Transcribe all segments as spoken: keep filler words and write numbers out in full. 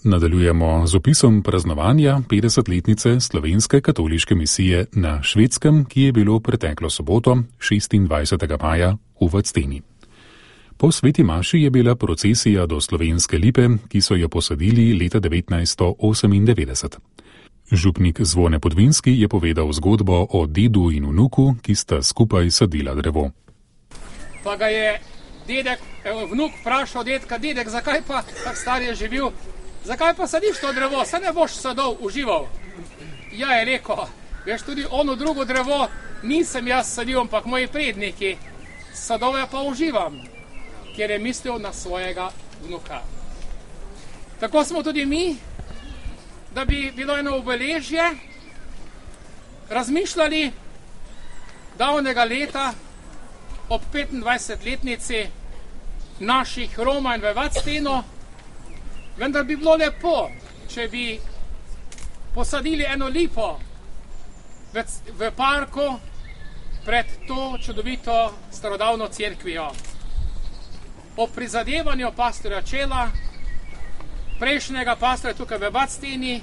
Nadaljujemo z opisom praznovanja petdesetletnice slovenske katoliške misije na Švedskem, ki je bilo preteklo soboto, šestindvajsetega maja, v Vadsteni. Po sveti maši je bila procesija do slovenske lipe, ki so jo posadili leta devetnajststo osemindevetdeset. Župnik Zvone Podvinski je povedal zgodbo o dedu in vnuku, ki sta skupaj sadila drevo. Pa ga je dedek, evo, vnuk vprašal dedka, dedek, zakaj pa, tak star je že bil, zakaj pa sadiš to drevo, se ne boš sadov užival? Ja, je rekel, veš, tudi ono drugo drevo nisem jaz sadil, ampak moji predniki, sadove pa uživam, ker je mislil na svojega vnuka. Tako smo tudi mi, da bi bilo eno obeležje, razmišljali davnega leta ob petindvajsetletnici naših Romanj v Vadstenu, vendar bi bilo lepo, če bi posadili eno lipo v, v parku pred to čudovito starodavno cerkvijo. O prizadevanju pastorja Čela, prejšnjega pastorja tukaj v Vadsteni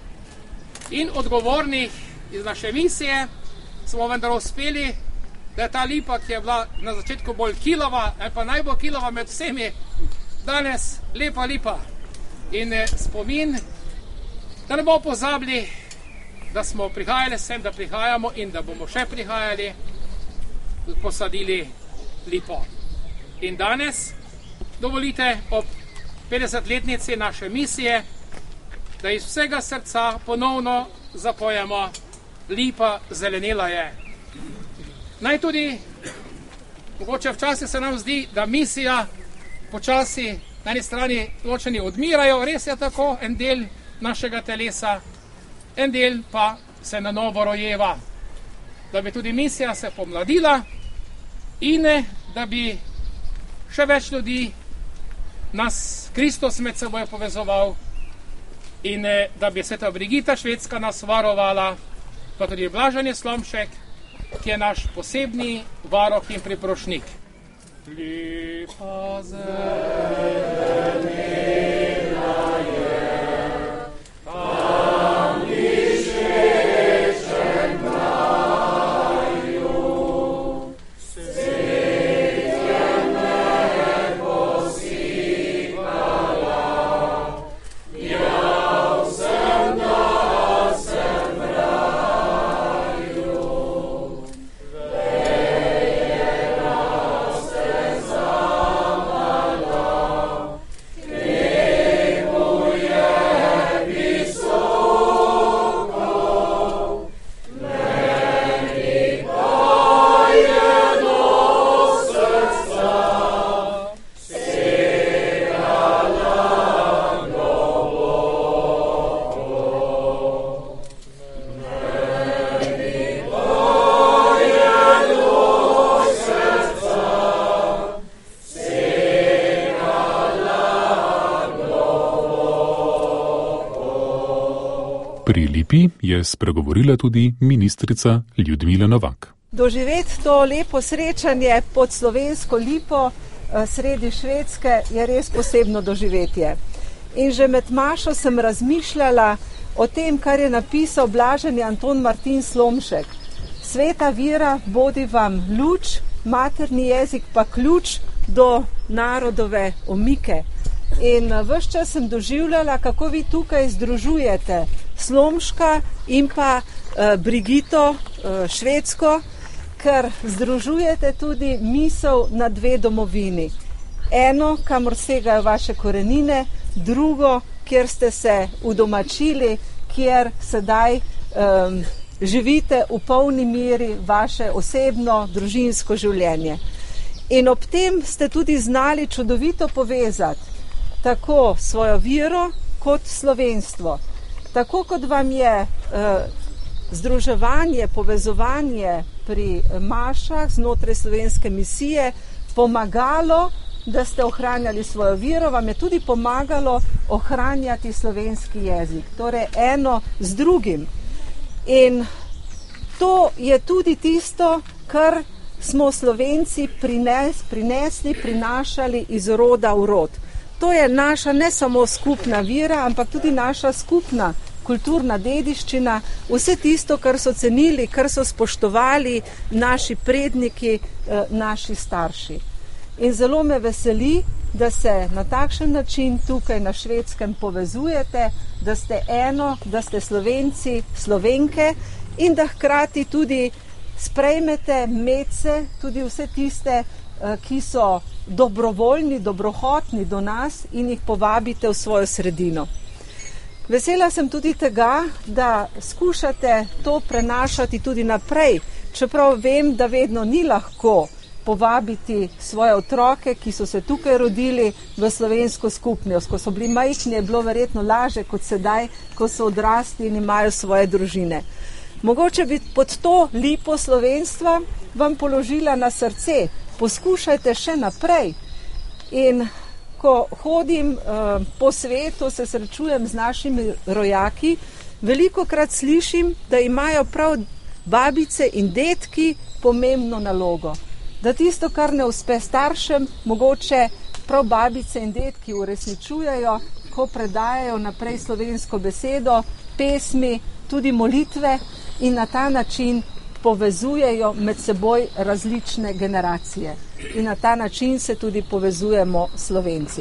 in odgovornih iz naše misije smo vendar uspeli, da je ta lipa, ki je bila na začetku bolj kilova, ali pa najbolj kilova med vsemi, danes lepa lipa. In spomin, da ne bomo pozabili, da smo prihajali sem, da prihajamo in da bomo še prihajali, posadili lipo. In danes, dovolite, ob petdesetletnici naše misije, da iz vsega srca ponovno zapojemo lipa zelenela je. Naj tudi, mogoče včasih se nam zdi, da misija počasi na eni strani ločeni odmirajo, res je tako, en del našega telesa, en del pa se na novo rojeva. Da bi tudi misija se pomladila in da bi še več ljudi nas Kristus med seboj povezoval in da bi sveta Brigita Švedska nas varovala, pa tudi Blaženi Slomšek, ki je naš posebni varuh in priprošnik. Lipa zelenela je, tam lišečen kraju, svet je nebo sikala, jav sem, da sem v raju. Pri lipi je spregovorila tudi ministrica Ljudmila Novak. Doživeti to lepo srečanje pod slovensko lipo sredi Švedske je res posebno doživetje. In že med mašo sem razmišljala o tem, kar je napisal blaženi Anton Martin Slomšek. Sveta vira bodi vam luč, materni jezik pa ključ do narodove omike. In ves čas sem doživljala, kako vi tukaj združujete Slomška in pa uh, Brigito uh, Švedsko, ker združujete tudi misel na dve domovini. Eno, kamor segajo vaše korenine, drugo, kjer ste se udomačili, kjer sedaj um, živite v polni meri vaše osebno, družinsko življenje. In ob tem ste tudi znali čudovito povezati tako svojo vero kot slovenstvo. Tako kot vam je uh, združevanje, povezovanje pri mašah znotraj slovenske misije pomagalo, da ste ohranjali svojo vero, vam je tudi pomagalo ohranjati slovenski jezik. Torej eno z drugim. In to je tudi tisto, kar smo Slovenci prines, prinesli, prinašali iz roda v rod. to je naša ne samo skupna vera, ampak tudi naša skupna kulturna dediščina, vse tisto, kar so cenili, kar so spoštovali naši predniki, naši starši. In zelo me veseli, da se na takšen način tukaj na Švedskem povezujete, da ste eno, da ste Slovenci, Slovenke in da hkrati tudi sprejmete medse, tudi vse tiste, ki so dobrovoljni, dobrohotni do nas in jih povabite v svojo sredino. Vesela sem tudi tega, da skušate to prenašati tudi naprej, čeprav vem, da vedno ni lahko povabiti svoje otroke, ki so se tukaj rodili v slovensko skupnost. Ko so bili majhni, je bilo verjetno laže kot sedaj, ko so odrasli in imajo svoje družine. Mogoče bi pod to lipo slovenstva vam položila na srce. Poskušajte še naprej. In ko hodim uh, po svetu, se srečujem z našimi rojaki, velikokrat slišim, da imajo prav babice in dedki pomembno nalogo. Da tisto, kar ne uspe staršem, mogoče prav babice in dedki uresničujejo, ko predajajo naprej slovensko besedo, pesmi, tudi molitve in na ta način povezujejo med seboj različne generacije. In na ta način se tudi povezujemo Slovenci.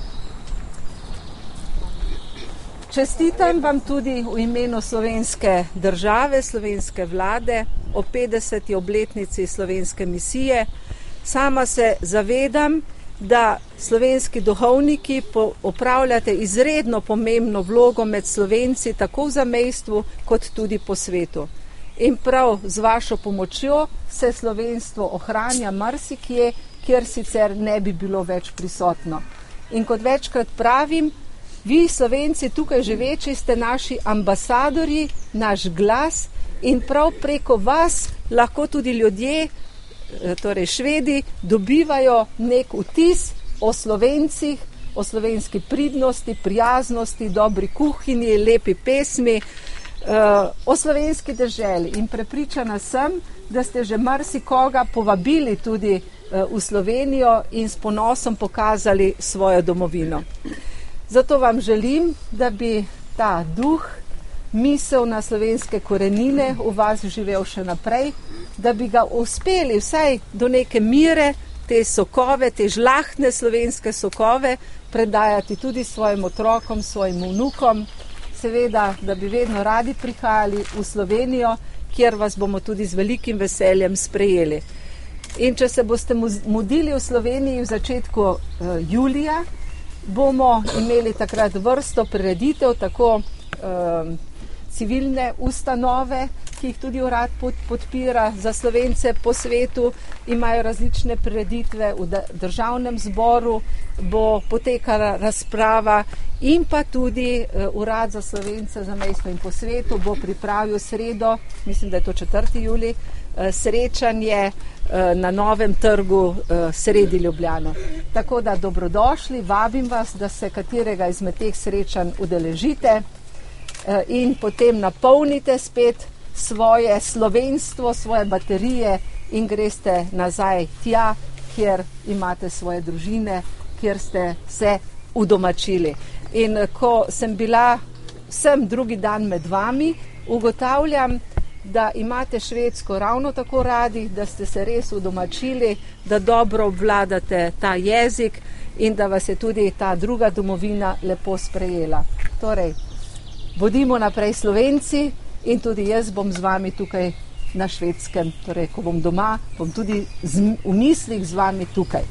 Čestitam vam tudi v imenu slovenske države, slovenske vlade, o petdeseti obletnici slovenske misije. Sama se zavedam, da slovenski duhovniki opravljate izredno pomembno vlogo med Slovenci, tako v zamejstvu, kot tudi po svetu. In prav z vašo pomočjo se slovenstvo ohranja marsikje, kjer sicer ne bi bilo več prisotno. In kot večkrat pravim, vi Slovenci tukaj živeči ste naši ambasadorji, naš glas in prav preko vas lahko tudi ljudje, torej Švedi, dobivajo nek vtis o Slovencih, o slovenski pridnosti, prijaznosti, dobri kuhinji, lepi pesmi, o slovenski deželi. In prepričana sem, da ste že marsikoga povabili tudi v Slovenijo in s ponosom pokazali svojo domovino. Zato vam želim, da bi ta duh, misel na slovenske korenine v vas živel še naprej, da bi ga uspeli vsaj do neke mire, te sokove, te žlahtne slovenske sokove predajati tudi svojim otrokom, svojim vnukom, seveda, da bi vedno radi prihajali v Slovenijo, kjer vas bomo tudi z velikim veseljem sprejeli. In če se boste mudili v Sloveniji v začetku uh, julija, bomo imeli takrat vrsto prireditev, tako uh, civilne ustanove, ki jih tudi urad podpira za Slovence po svetu, imajo različne prireditve, v državnem zboru bo potekala razprava in pa tudi uh, urad za Slovence za mestno in po svetu bo pripravil sredo, mislim, da je to četrti julij, uh, srečanje uh, na Novem trgu uh, sredi Ljubljane. Tako da dobrodošli, vabim vas, da se katerega izmed teh srečanj udeležite uh, in potem napolnite spet svoje slovenstvo, svoje baterije in greste nazaj tja, kjer imate svoje družine, kjer ste se udomačili. In ko sem bila vsem drugi dan med vami, ugotavljam, da imate Švedsko ravno tako radi, da ste se res udomačili, da dobro obvladate ta jezik in da vas je tudi ta druga domovina lepo sprejela. Torej, bodimo naprej Slovenci in tudi jaz bom z vami tukaj na Švedskem. Torej, ko bom doma, bom tudi z, v mislih z vami tukaj.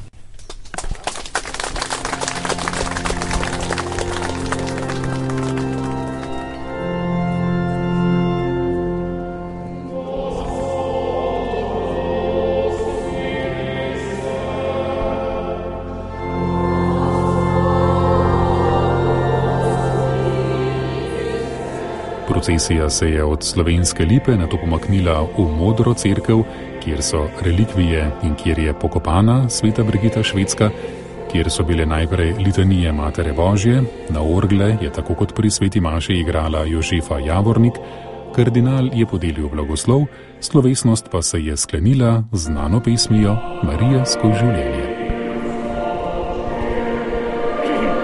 Procesija se je od Slovenske lipe nato pomaknila v Modro cerkev, kjer so relikvije in kjer je pokopana sveta Brigita Švedska, kjer so bile najprej litanije Matere Božje, na orgle je tako kot pri sveti maši igrala Jožefa Javornik, kardinal je podelil blagoslov, slovesnost pa se je sklenila z znano pesmijo Marija skozi življenje.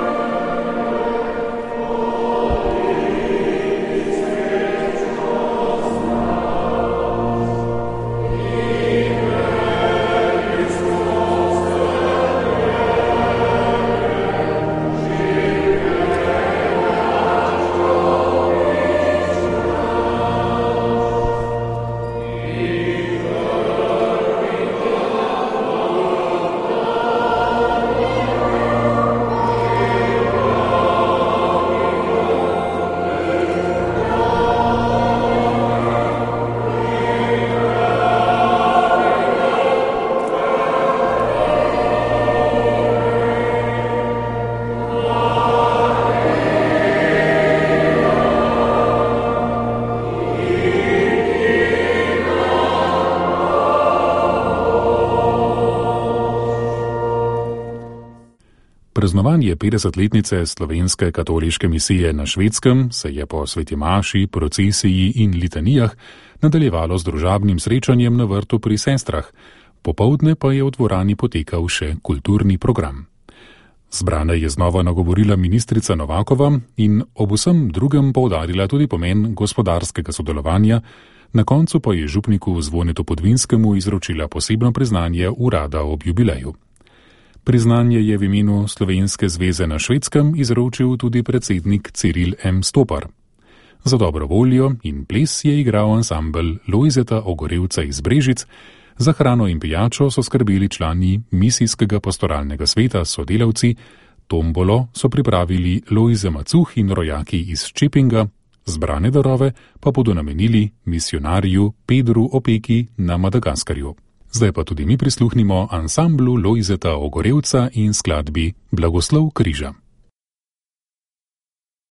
praznovanje petdesetletnice Slovenske katoliške misije na Švedskem se je po sveti maši, procesiji in litanijah nadaljevalo z družabnim srečanjem na vrtu pri sestrah, popoldne pa je v dvorani potekal še kulturni program. Zbrane je znova nagovorila ministrica Novakova in ob vsem drugem poudarila tudi pomen gospodarskega sodelovanja, na koncu pa je župniku Zvonetu Podvinskemu izročila posebno priznanje urada ob jubileju. Priznanje je v imenu Slovenske zveze na Švedskem izročil tudi predsednik Ciril M. Stopar. Za dobro voljo in ples je igral ansambel Lojzeta Ogorevca iz Brežic, za hrano in pijačo so skrbeli člani misijskega pastoralnega sveta s sodelavci, tombolo so pripravili Lojze Macuh in rojaki iz Čepinga, zbrane darove pa bodo namenili misionarju Pedru Opeki na Madagaskarju. Zdaj pa tudi mi prisluhnimo ansamblu Lojzeta Ogorevca in skladbi Blagoslov križa.